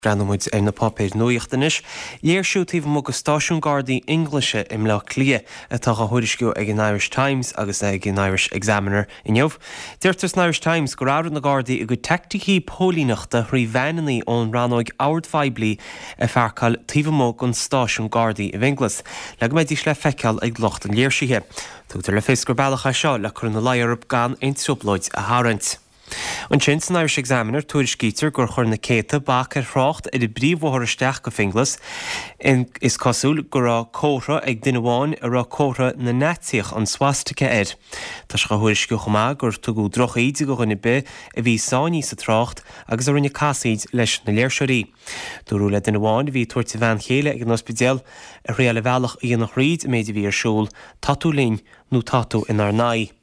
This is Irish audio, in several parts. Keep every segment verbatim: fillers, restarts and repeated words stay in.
Granamid ar na papéir nuachtanis. Léirsútíh mo go stáisiún Gardaí Inglishe im le clia atá a thuirisciú ag an Irish Times agus ag an Irish Examiner inniuh. Deirtas na Irish Times go raibh na Gardaí i go tacticí pólíneachta rí bheanaí ón ranóig Ard Feiblí a fearcail tíomh mo gon stáisiún Gardaí i Bhinglas. Le go méid is le feiceáil ag glocht an léirsithe. Tugtar le fés gur bailach seo le chur na lairb gan ein trúplóid a Harrant. An sin san Irish Examiner tuairiscítear gur chur na céta bach ar thrácht i d bríomhmhthiristeach go Finglas is cosúil gur rá córa ag duine amháin a rá córa na náitiach an swastika air. Tá se go thuairisciú chomá gur tugadh droch iad go chuna be a bhí sáiní sa trácht agus a rinne casaíd leis na léirseoirí. Dúrú le duine amháin bhí tuairte bhean chéile ag an ospidéal a réal bhealach íonach riad méid bhí ar siúl tatú lín nó tatú in ar naí.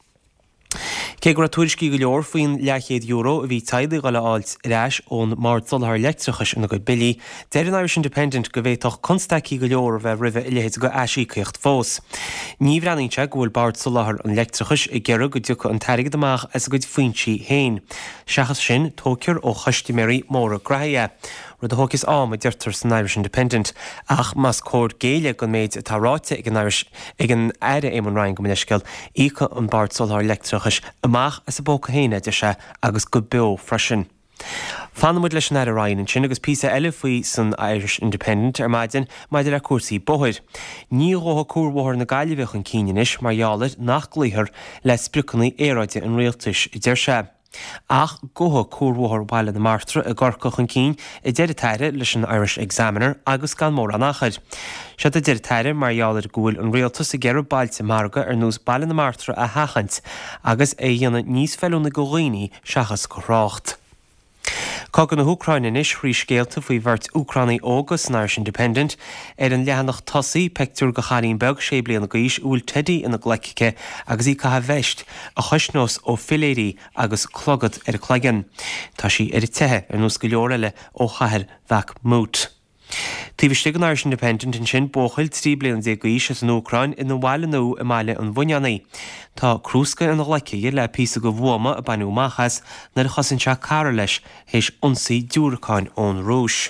Cé gur tuairiscí go leor faoin leachéad euro a bhí taidig go le áilt reis ón martsol thar leictrachas ina go bilí, deir an Irish Independent go bhéitoch constací go leor bheith ribh ilehéid go eisíocht fós. Ní bhreanaíte go bhfuil bart suláthair an leictrachas i gcearú go dtiúcha an tairigh amach as a go faointí héin. Seachas sin tócear ó chaistiméirí móra grathaithe. Rud a thógus am a deirtar san Irish Independent ach mas cór géile go méid atá ráite ag an Irish ag an aire éimon rain go munisceil ícha an bart suláthair leictrachas amach as a bóca héine de se agus go beo freisin. Fanamid leis an aire rain an sin agus písa eile faoi san Irish Independent ar maidin maidir le cuasaí bóthir. Ní rótha cúrmhór na gaiileheh an cíineis mar gheallar nach glúthar le sprúcannaí éráide an réaltais i dteir se. Ach gotha cúrmhór bhaile na martra a gcorcach an cín i deireadtáire leis an Irish Examiner agus gan mór an achar. Se a deireadtáire mar gheallar gúil an réaltas a gcearú bailte marga ar nús baile na martra a hachant agus é dhéanana níos feú na goghine seachas go rácht. Cogan na Ucraine is rí scéalta faoi bheirt Ucrainaí ógus an Irish Independent ar an leanach tosaí pictiúr go chaín beg sé bliana go is úil tedí ina gleice agus í catha bheist a chuisnós ó filéirí agus clogad ar chléigean. Tá sí ar i tuthe ar nús go leor eile ó chathair bheith mút. Tíbhiste an Irish Independent in sin bóchail trí bliana dé go is an Ucrain in na bhile nó i maiile an bhuineannaí. Tá crúsca in leice le písa go bhuma a banú machas na a chasann se cara leis héis ionsaí dúracáin ón Rúis.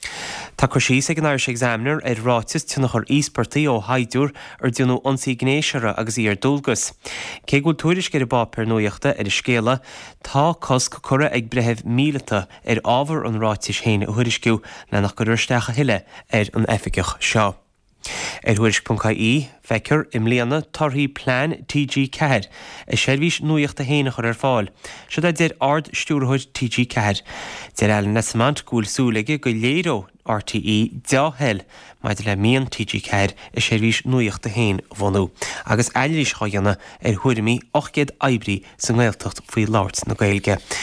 Tá chu síos ag an Irish Examiner ar ráitis tuna chur íspartaí ó haidúr ar dúnú ionsaí gnéisiire agus í ar dulgus. Cé gúil tuairis gur bápar nuíochta ar i scéala, tá cos go cura ag brethebh mílata ar ábhar an ráitis héine a thuairisciú le nach go ruirsteach a hiile ar an efficeach seo. Ar thuairis dot I E feicir im líana tarthaí plán T G ceathair i seirbhís nuíochta héine chur ar fáil. Se é déir ard stúrthúid T G ceathair. Déir eile na samant gúil súlaige go léiró R T E dáhel maid le mion T G ceathair i seirbhís nuíochta héin bhunú. Agus eilís chaidheanna ar thuairimí ocht gcéad oibrií san Gaeltacht faoi labhairt na Gaeilge.